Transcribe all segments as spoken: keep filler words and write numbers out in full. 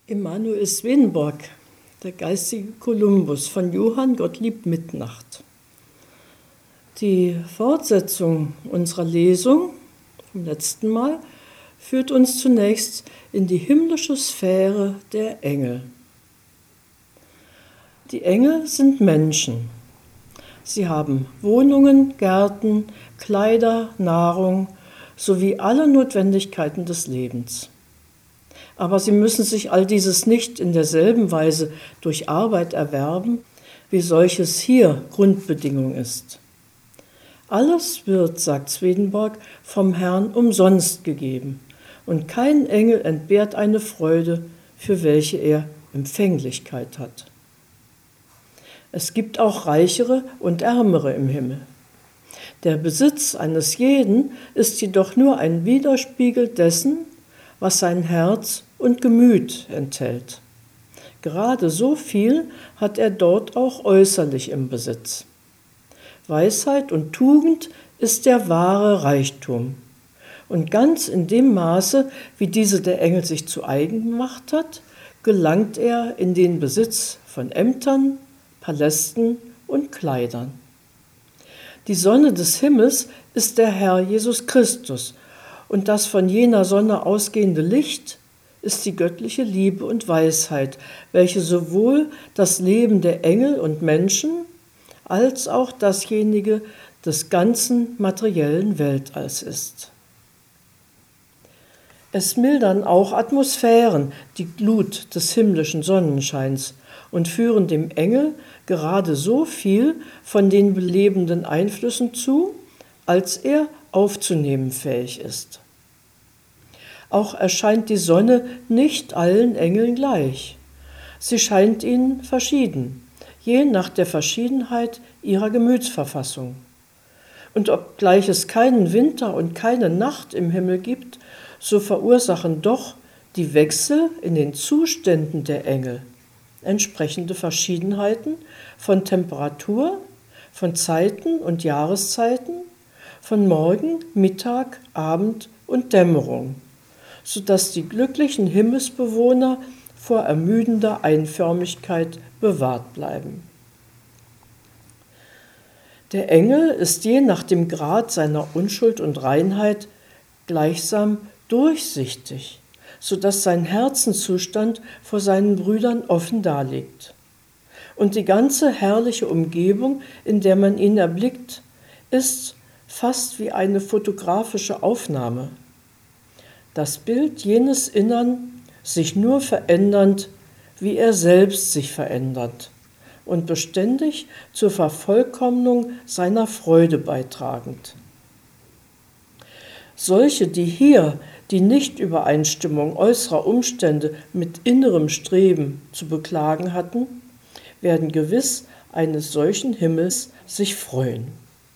Emanuel Swedenborg, der geistige Kolumbus von Johann Gottlieb Mittnacht. Die Fortsetzung unserer Lesung vom letzten Mal führt uns zunächst in die himmlische Sphäre der Engel. Die Engel sind Menschen. Sie haben Wohnungen, Gärten, Kleider, Nahrung sowie alle Notwendigkeiten des Lebens. Aber sie müssen sich all dieses nicht in derselben Weise durch Arbeit erwerben, wie solches hier Grundbedingung ist. Alles wird, sagt Swedenborg, vom Herrn umsonst gegeben, und kein Engel entbehrt eine Freude, für welche er Empfänglichkeit hat. Es gibt auch Reichere und Ärmere im Himmel. Der Besitz eines jeden ist jedoch nur ein Widerspiegel dessen, was sein Herz und Gemüt enthält. Gerade so viel hat er dort auch äußerlich im Besitz. Weisheit und Tugend ist der wahre Reichtum. Und ganz in dem Maße, wie diese der Engel sich zu eigen gemacht hat, gelangt er in den Besitz von Ämtern, Palästen und Kleidern. Die Sonne des Himmels ist der Herr Jesus Christus, und das von jener Sonne ausgehende Licht ist die göttliche Liebe und Weisheit, welche sowohl das Leben der Engel und Menschen als auch dasjenige des ganzen materiellen Weltalls ist. Es mildern auch Atmosphären die Glut des himmlischen Sonnenscheins und führen dem Engel gerade so viel von den belebenden Einflüssen zu, als er aufzunehmen fähig ist. Auch erscheint die Sonne nicht allen Engeln gleich. Sie scheint ihnen verschieden, je nach der Verschiedenheit ihrer Gemütsverfassung. Und obgleich es keinen Winter und keine Nacht im Himmel gibt, so verursachen doch die Wechsel in den Zuständen der Engel entsprechende Verschiedenheiten von Temperatur, von Zeiten und Jahreszeiten, von Morgen, Mittag, Abend und Dämmerung, sodass die glücklichen Himmelsbewohner vor ermüdender Einförmigkeit bewahrt bleiben. Der Engel ist je nach dem Grad seiner Unschuld und Reinheit gleichsam durchsichtig, sodass sein Herzenszustand vor seinen Brüdern offen darliegt. Und die ganze herrliche Umgebung, in der man ihn erblickt, ist fast wie eine fotografische Aufnahme. Das Bild jenes Innern, sich nur verändernd, wie er selbst sich verändert und beständig zur Vervollkommnung seiner Freude beitragend. Solche, die hier die Nichtübereinstimmung äußerer Umstände mit innerem Streben zu beklagen hatten, werden gewiss eines solchen Himmels sich freuen.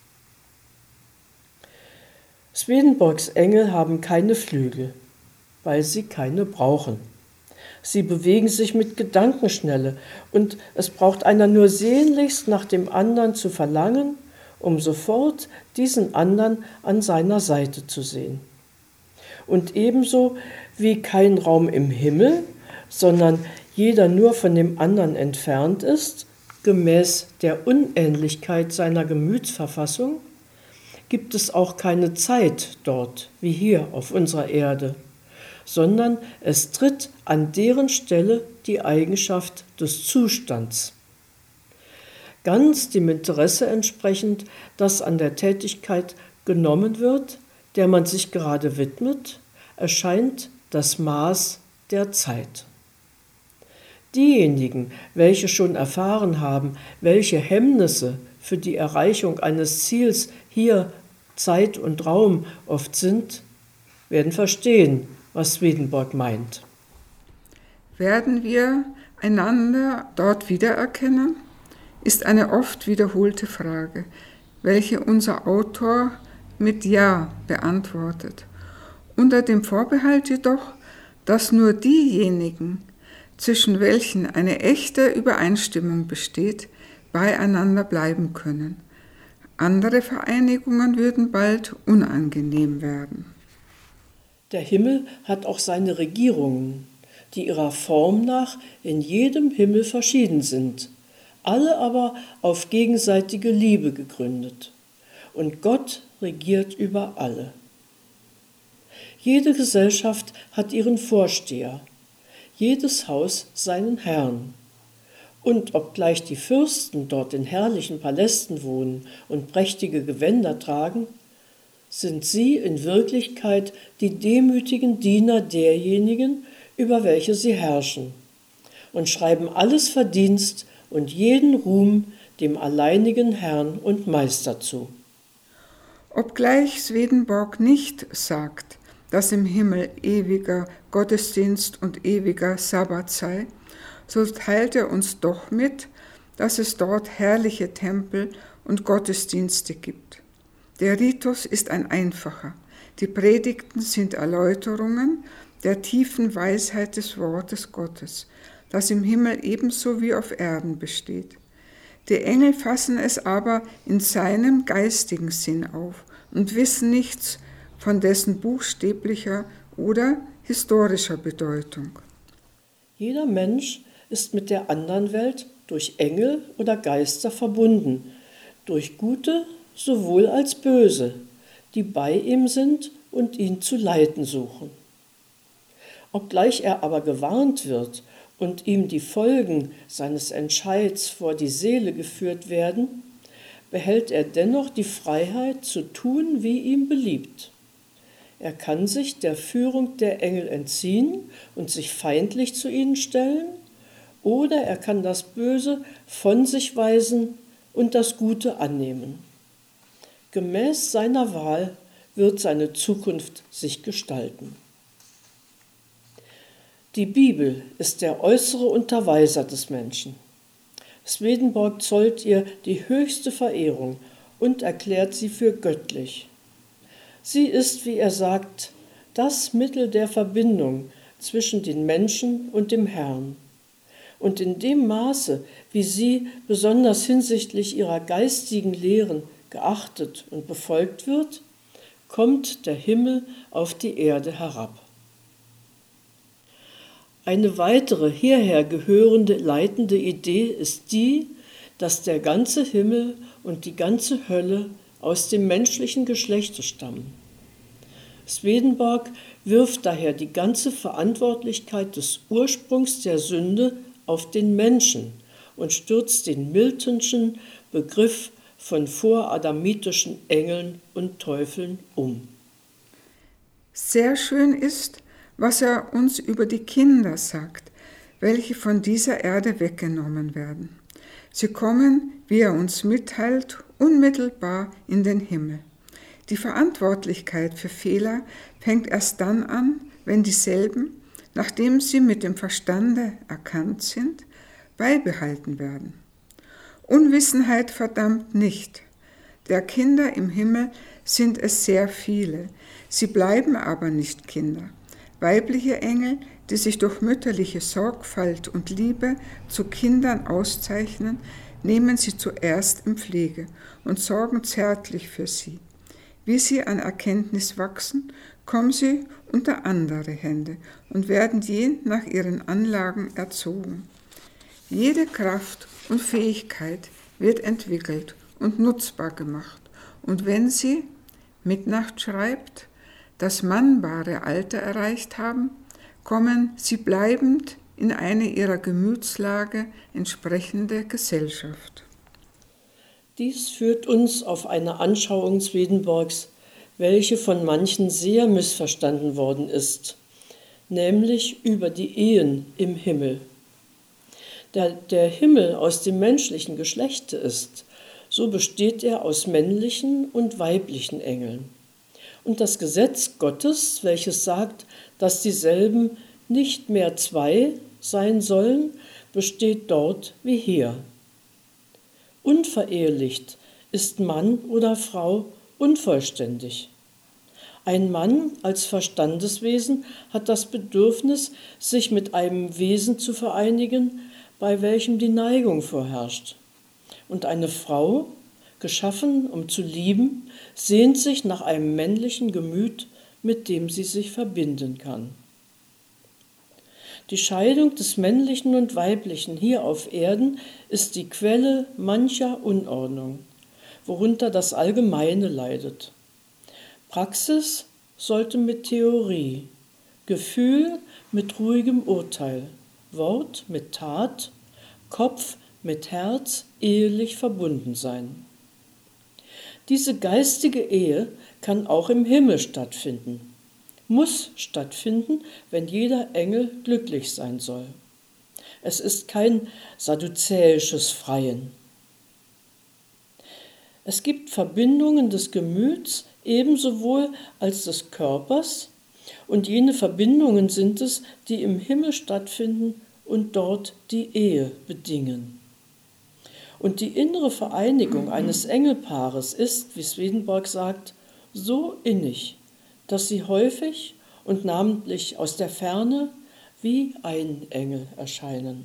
Swedenborgs Engel haben keine Flügel, weil sie keine brauchen. Sie bewegen sich mit Gedankenschnelle, und es braucht einer nur sehnlichst nach dem anderen zu verlangen, um sofort diesen anderen an seiner Seite zu sehen. Und ebenso wie kein Raum im Himmel, sondern jeder nur von dem anderen entfernt ist, gemäß der Unähnlichkeit seiner Gemütsverfassung, gibt es auch keine Zeit dort, wie hier auf unserer Erde, sondern es tritt an deren Stelle die Eigenschaft des Zustands. Ganz dem Interesse entsprechend, das an der Tätigkeit genommen wird, der man sich gerade widmet, erscheint das Maß der Zeit. Diejenigen, welche schon erfahren haben, welche Hemmnisse für die Erreichung eines Ziels hier Zeit und Raum oft sind, werden verstehen, was Swedenborg meint. Werden wir einander dort wiedererkennen, ist eine oft wiederholte Frage, welche unser Autor mit Ja beantwortet, unter dem Vorbehalt jedoch, dass nur diejenigen, zwischen welchen eine echte Übereinstimmung besteht, beieinander bleiben können. Andere Vereinigungen würden bald unangenehm werden. Der Himmel hat auch seine Regierungen, die ihrer Form nach in jedem Himmel verschieden sind, alle aber auf gegenseitige Liebe gegründet. Und Gott regiert über alle. Jede Gesellschaft hat ihren Vorsteher, jedes Haus seinen Herrn. Und obgleich die Fürsten dort in herrlichen Palästen wohnen und prächtige Gewänder tragen, sind sie in Wirklichkeit die demütigen Diener derjenigen, über welche sie herrschen, und schreiben alles Verdienst und jeden Ruhm dem alleinigen Herrn und Meister zu. Obgleich Swedenborg nicht sagt, dass im Himmel ewiger Gottesdienst und ewiger Sabbat sei, so teilt er uns doch mit, dass es dort herrliche Tempel und Gottesdienste gibt. Der Ritus ist ein einfacher. Die Predigten sind Erläuterungen der tiefen Weisheit des Wortes Gottes, das im Himmel ebenso wie auf Erden besteht. Die Engel fassen es aber in seinem geistigen Sinn auf und wissen nichts von dessen buchstäblicher oder historischer Bedeutung. Jeder Mensch ist mit der anderen Welt durch Engel oder Geister verbunden, durch gute sowohl als böse, die bei ihm sind und ihn zu leiten suchen. Obgleich er aber gewarnt wird und ihm die Folgen seines Entscheids vor die Seele geführt werden, behält er dennoch die Freiheit zu tun, wie ihm beliebt. Er kann sich der Führung der Engel entziehen und sich feindlich zu ihnen stellen, oder er kann das Böse von sich weisen und das Gute annehmen. Gemäß seiner Wahl wird seine Zukunft sich gestalten. Die Bibel ist der äußere Unterweiser des Menschen. Swedenborg zollt ihr die höchste Verehrung und erklärt sie für göttlich. Sie ist, wie er sagt, das Mittel der Verbindung zwischen den Menschen und dem Herrn. Und in dem Maße, wie sie besonders hinsichtlich ihrer geistigen Lehren geachtet und befolgt wird, kommt der Himmel auf die Erde herab. Eine weitere hierher gehörende leitende Idee ist die, dass der ganze Himmel und die ganze Hölle aus dem menschlichen Geschlechte stammen. Swedenborg wirft daher die ganze Verantwortlichkeit des Ursprungs der Sünde auf den Menschen und stürzt den Miltonschen Begriff von voradamitischen Engeln und Teufeln um. Sehr schön ist, was er uns über die Kinder sagt, welche von dieser Erde weggenommen werden. Sie kommen, wie er uns mitteilt, unmittelbar in den Himmel. Die Verantwortlichkeit für Fehler fängt erst dann an, wenn dieselben, nachdem sie mit dem Verstande erkannt sind, beibehalten werden. Unwissenheit verdammt nicht. Der Kinder im Himmel sind es sehr viele, sie bleiben aber nicht Kinder. Weibliche Engel, die sich durch mütterliche Sorgfalt und Liebe zu Kindern auszeichnen, nehmen sie zuerst in Pflege und sorgen zärtlich für sie. Wie sie an Erkenntnis wachsen, kommen sie unter andere Hände und werden je nach ihren Anlagen erzogen. Jede Kraft und Fähigkeit wird entwickelt und nutzbar gemacht. Und wenn sie, Mitnacht schreibt, das mannbare Alter erreicht haben, kommen sie bleibend in eine ihrer Gemütslage entsprechende Gesellschaft. Dies führt uns auf eine Anschauung Swedenborgs, welche von manchen sehr missverstanden worden ist, nämlich über die Ehen im Himmel. Da der Himmel aus dem menschlichen Geschlechte ist, so besteht er aus männlichen und weiblichen Engeln. Und das Gesetz Gottes, welches sagt, dass dieselben nicht mehr zwei sein sollen, besteht dort wie hier. Unverehelicht ist Mann oder Frau unvollständig. Ein Mann als Verstandeswesen hat das Bedürfnis, sich mit einem Wesen zu vereinigen, bei welchem die Neigung vorherrscht. Und eine Frau, geschaffen, um zu lieben, sehnt sich nach einem männlichen Gemüt, mit dem sie sich verbinden kann. Die Scheidung des Männlichen und Weiblichen hier auf Erden ist die Quelle mancher Unordnung, worunter das Allgemeine leidet. Praxis sollte mit Theorie, Gefühl mit ruhigem Urteil, Wort mit Tat, Kopf mit Herz ehelich verbunden sein. Diese geistige Ehe kann auch im Himmel stattfinden, muss stattfinden, wenn jeder Engel glücklich sein soll. Es ist kein sadduzäisches Freien. Es gibt Verbindungen des Gemüts ebenso wohl als des Körpers, und jene Verbindungen sind es, die im Himmel stattfinden und dort die Ehe bedingen. Und die innere Vereinigung eines Engelpaares ist, wie Swedenborg sagt, so innig, dass sie häufig und namentlich aus der Ferne wie ein Engel erscheinen.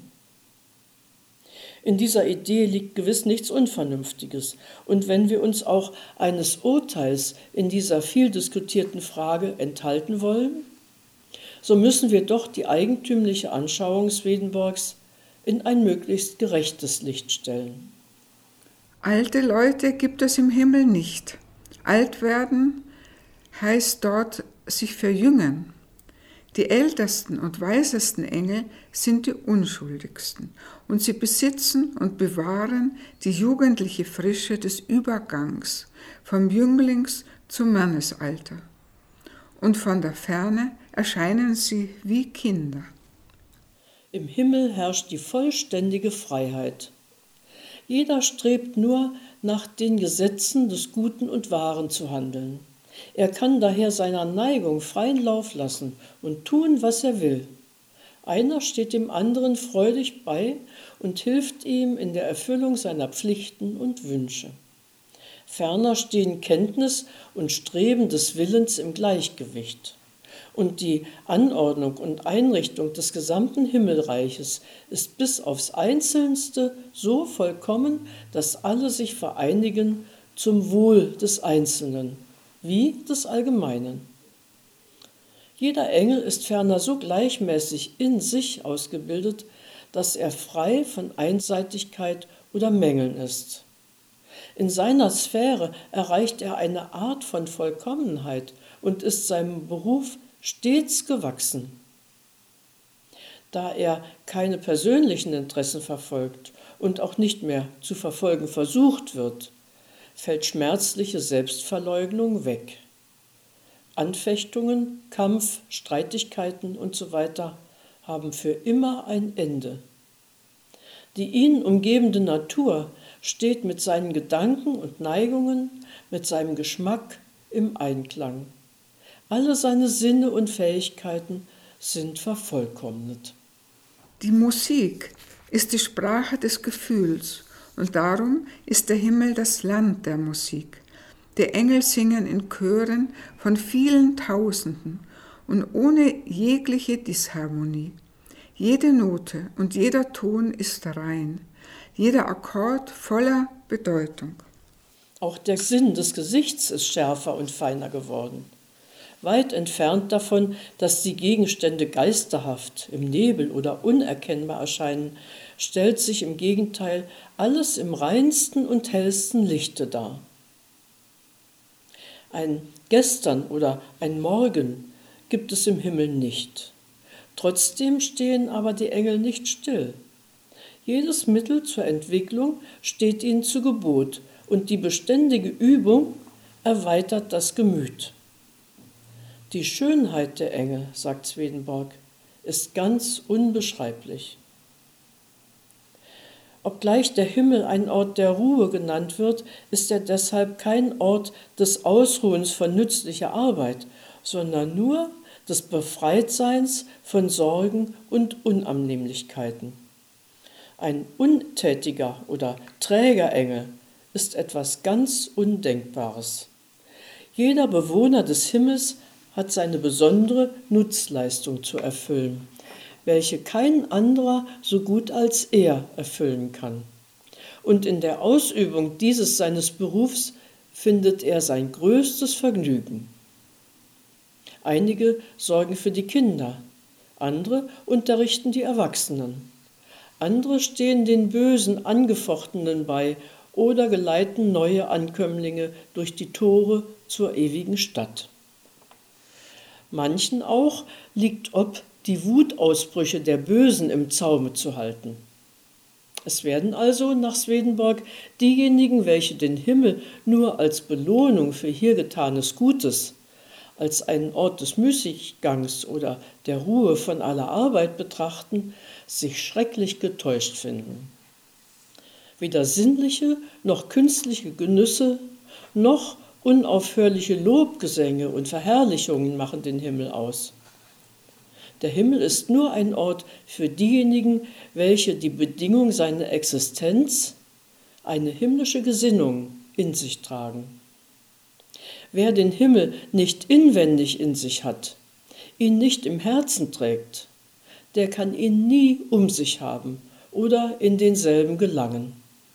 In dieser Idee liegt gewiss nichts Unvernünftiges, und wenn wir uns auch eines Urteils in dieser viel diskutierten Frage enthalten wollen, so müssen wir doch die eigentümliche Anschauung Swedenborgs in ein möglichst gerechtes Licht stellen. Alte Leute gibt es im Himmel nicht. Alt werden heißt dort sich verjüngen. Die ältesten und weisesten Engel sind die unschuldigsten, und sie besitzen und bewahren die jugendliche Frische des Übergangs vom Jünglings zum Mannesalter. Und von der Ferne erscheinen sie wie Kinder. Im Himmel herrscht die vollständige Freiheit. Jeder strebt nur nach den Gesetzen des Guten und Wahren zu handeln. Er kann daher seiner Neigung freien Lauf lassen und tun, was er will. Einer steht dem anderen freudig bei und hilft ihm in der Erfüllung seiner Pflichten und Wünsche. Ferner stehen Kenntnis und Streben des Willens im Gleichgewicht. Und die Anordnung und Einrichtung des gesamten Himmelreiches ist bis aufs Einzelnste so vollkommen, dass alle sich vereinigen zum Wohl des Einzelnen wie des Allgemeinen. Jeder Engel ist ferner so gleichmäßig in sich ausgebildet, dass er frei von Einseitigkeit oder Mängeln ist. In seiner Sphäre erreicht er eine Art von Vollkommenheit und ist seinem Beruf stets gewachsen. Da er keine persönlichen Interessen verfolgt und auch nicht mehr zu verfolgen versucht wird, fällt schmerzliche Selbstverleugnung weg. Anfechtungen, Kampf, Streitigkeiten und so weiter haben für immer ein Ende. Die ihn umgebende Natur steht mit seinen Gedanken und Neigungen, mit seinem Geschmack im Einklang. Alle seine Sinne und Fähigkeiten sind vervollkommnet. Die Musik ist die Sprache des Gefühls, und darum ist der Himmel das Land der Musik. Die Engel singen in Chören von vielen Tausenden und ohne jegliche Disharmonie. Jede Note und jeder Ton ist rein, jeder Akkord voller Bedeutung. Auch der Sinn des Gesichts ist schärfer und feiner geworden. Weit entfernt davon, dass die Gegenstände geisterhaft, im Nebel oder unerkennbar erscheinen, stellt sich im Gegenteil alles im reinsten und hellsten Lichte dar. Ein Gestern oder ein Morgen gibt es im Himmel nicht. Trotzdem stehen aber die Engel nicht still. Jedes Mittel zur Entwicklung steht ihnen zu Gebot, und die beständige Übung erweitert das Gemüt. Die Schönheit der Engel, sagt Swedenborg, ist ganz unbeschreiblich. Obgleich der Himmel ein Ort der Ruhe genannt wird, ist er deshalb kein Ort des Ausruhens von nützlicher Arbeit, sondern nur des Befreitseins von Sorgen und Unannehmlichkeiten. Ein untätiger oder träger Engel ist etwas ganz Undenkbares. Jeder Bewohner des Himmels hat seine besondere Nutzleistung zu erfüllen, welche kein anderer so gut als er erfüllen kann. Und in der Ausübung dieses seines Berufs findet er sein größtes Vergnügen. Einige sorgen für die Kinder, andere unterrichten die Erwachsenen, andere stehen den bösen Angefochtenen bei oder geleiten neue Ankömmlinge durch die Tore zur ewigen Stadt. Manchen auch liegt ob, die Wutausbrüche der Bösen im Zaume zu halten. Es werden also nach Swedenborg diejenigen, welche den Himmel nur als Belohnung für hier getanes Gutes, als einen Ort des Müßiggangs oder der Ruhe von aller Arbeit betrachten, sich schrecklich getäuscht finden. Weder sinnliche noch künstliche Genüsse, noch unaufhörliche Lobgesänge und Verherrlichungen machen den Himmel aus. Der Himmel ist nur ein Ort für diejenigen, welche die Bedingung seiner Existenz, eine himmlische Gesinnung, in sich tragen. Wer den Himmel nicht inwendig in sich hat, ihn nicht im Herzen trägt, der kann ihn nie um sich haben oder in denselben gelangen.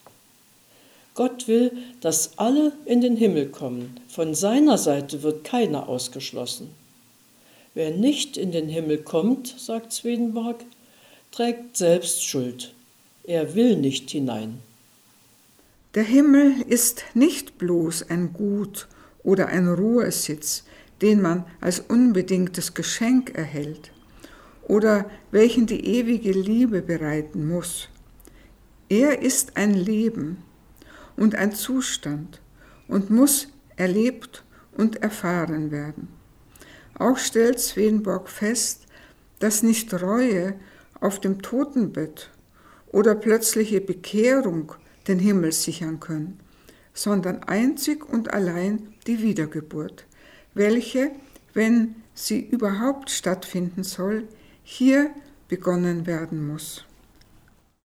Gott will, dass alle in den Himmel kommen. Von seiner Seite wird keiner ausgeschlossen. Wer nicht in den Himmel kommt, sagt Swedenborg, trägt selbst Schuld. Er will nicht hinein. Der Himmel ist nicht bloß ein Gut oder ein Ruhesitz, den man als unbedingtes Geschenk erhält oder welchen die ewige Liebe bereiten muss. Er ist ein Leben und ein Zustand und muss erlebt und erfahren werden. Auch stellt Swedenborg fest, dass nicht Reue auf dem Totenbett oder plötzliche Bekehrung den Himmel sichern können, sondern einzig und allein die Wiedergeburt, welche, wenn sie überhaupt stattfinden soll, hier begonnen werden muss.